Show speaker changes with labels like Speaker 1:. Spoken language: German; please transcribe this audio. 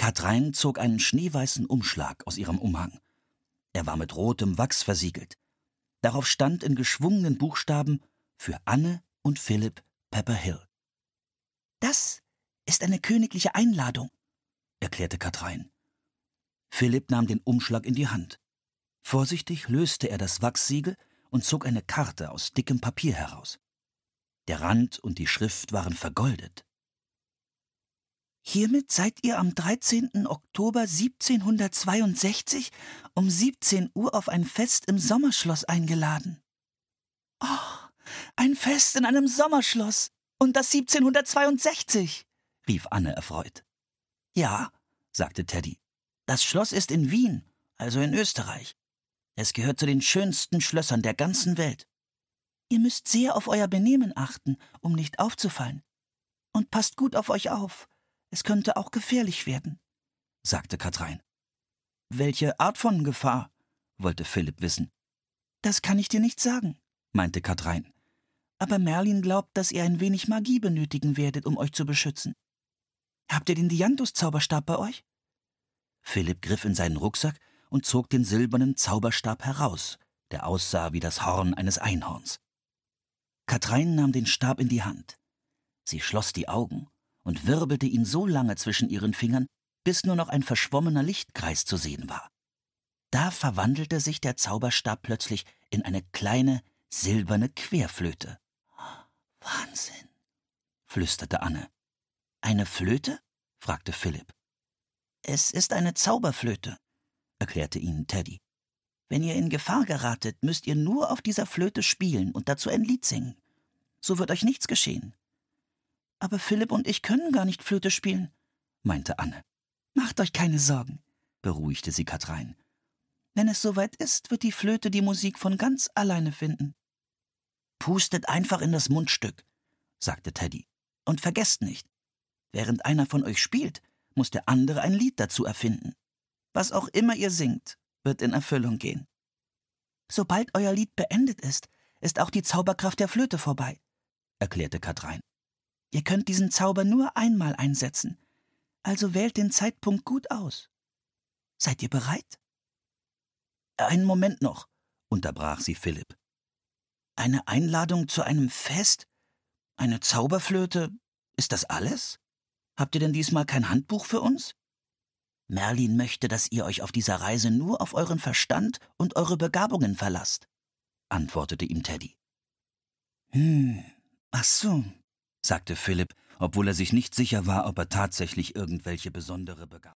Speaker 1: Katrein zog einen schneeweißen Umschlag aus ihrem Umhang. Er war mit rotem Wachs versiegelt. Darauf stand in geschwungenen Buchstaben: für Anne und Philipp Pepperhill. »Das ist eine königliche Einladung«, erklärte Katrein. Philipp nahm den Umschlag in die Hand. Vorsichtig löste er das Wachssiegel und zog eine Karte aus dickem Papier heraus. Der Rand und die Schrift waren vergoldet. »Hiermit seid ihr am 13. Oktober 1762 um 17 Uhr auf ein Fest im Sommerschloss eingeladen.« »Oh, ein Fest in einem Sommerschloss! Und das 1762!« rief Anne erfreut. »Ja«, sagte Teddy, »das Schloss ist in Wien, also in Österreich. Es gehört zu den schönsten Schlössern der ganzen Welt. Ihr müsst sehr auf euer Benehmen achten, um nicht aufzufallen. Und passt gut auf euch auf. Es könnte auch gefährlich werden«, sagte Katrein. »Welche Art von Gefahr?« wollte Philipp wissen. »Das kann ich dir nicht sagen«, meinte Katrein. »Aber Merlin glaubt, dass ihr ein wenig Magie benötigen werdet, um euch zu beschützen. Habt ihr den Dianthus-Zauberstab bei euch?« Philipp griff in seinen Rucksack und zog den silbernen Zauberstab heraus, der aussah wie das Horn eines Einhorns. Katrein nahm den Stab in die Hand. Sie schloss die Augen und wirbelte ihn so lange zwischen ihren Fingern, bis nur noch ein verschwommener Lichtkreis zu sehen war. Da verwandelte sich der Zauberstab plötzlich in eine kleine, silberne Querflöte. »Wahnsinn«, flüsterte Anne. »Eine Flöte?« fragte Philipp. »Es ist eine Zauberflöte«, erklärte ihnen Teddy. »Wenn ihr in Gefahr geratet, müsst ihr nur auf dieser Flöte spielen und dazu ein Lied singen. So wird euch nichts geschehen.« »Aber Philipp und ich können gar nicht Flöte spielen«, meinte Anne. »Macht euch keine Sorgen«, beruhigte sie Katrein. »Wenn es soweit ist, wird die Flöte die Musik von ganz alleine finden.« »Pustet einfach in das Mundstück«, sagte Teddy. »Und vergesst nicht, während einer von euch spielt, muss der andere ein Lied dazu erfinden. Was auch immer ihr singt, wird in Erfüllung gehen. Sobald euer Lied beendet ist auch die Zauberkraft der Flöte vorbei«, erklärte Katrein. »Ihr könnt diesen Zauber nur einmal einsetzen, also wählt den Zeitpunkt gut aus. Seid ihr bereit?« »Einen Moment noch«, unterbrach sie Philipp. »Eine Einladung zu einem Fest? Eine Zauberflöte? Ist das alles? Habt ihr denn diesmal kein Handbuch für uns?« »Merlin möchte, dass ihr euch auf dieser Reise nur auf euren Verstand und eure Begabungen verlasst«, antwortete ihm Teddy. Ach so«, sagte Philipp, obwohl er sich nicht sicher war, ob er tatsächlich irgendwelche besondere Begabung